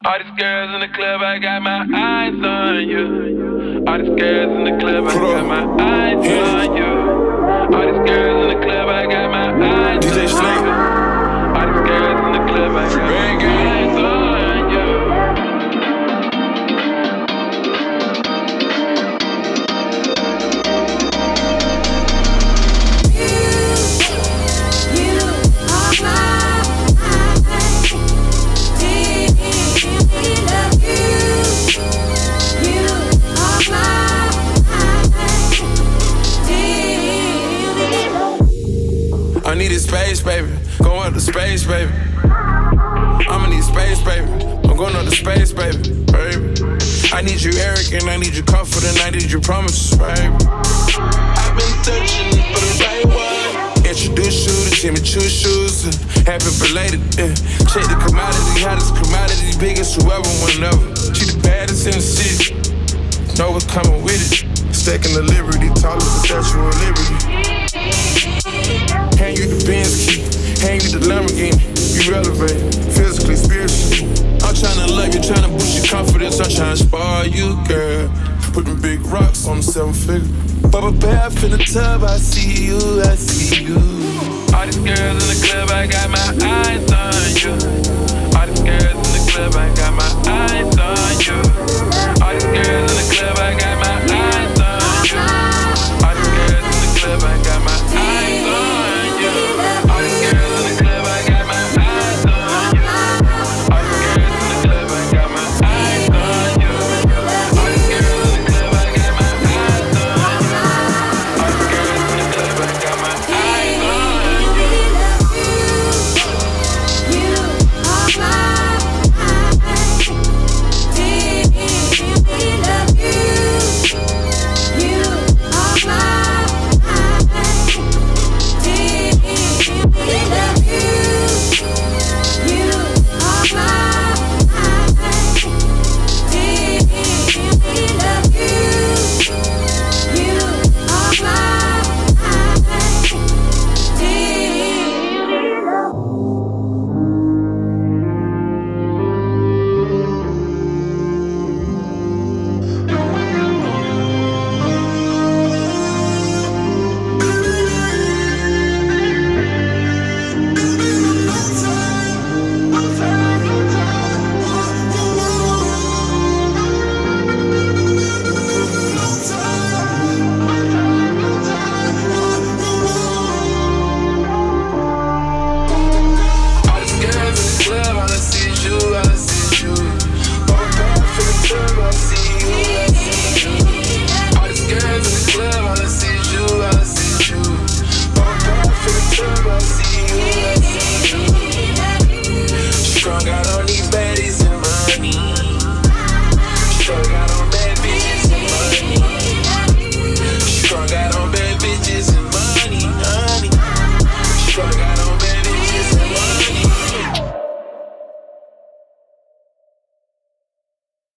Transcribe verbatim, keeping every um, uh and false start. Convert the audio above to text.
All these girls in the club, I got my eyes on you. All these girls in the club, I got my eyes on you. All these girls in the club, I got my eyes on you. D J Snake. All these girls in the club, I got my eyes on you. I need space, baby. Going up to space, baby. I'ma need space, baby. I'm going up to space, baby. Baby. I need you, Eric, and I need you, comfort, and I need you, promises, baby. I've been searching for the right one. Introduce you to Jimmy Choo shoes and happy belated. Yeah. Check the commodity, hottest commodity, biggest whoever, whenever. She the baddest in the city. Know what's coming with it. Stacking the liberty, tallest the Statue of Liberty. Hand you the Benz key, hand you the Lamborghini. You relevant, physically, spiritually. I'm tryna love you, tryna boost your confidence. I'm tryna spoil you, girl. Put them big rocks on the seven figure. Bubble bath in the tub, I see you, I see you. All these girls in the club, I got my eyes on you. All these girls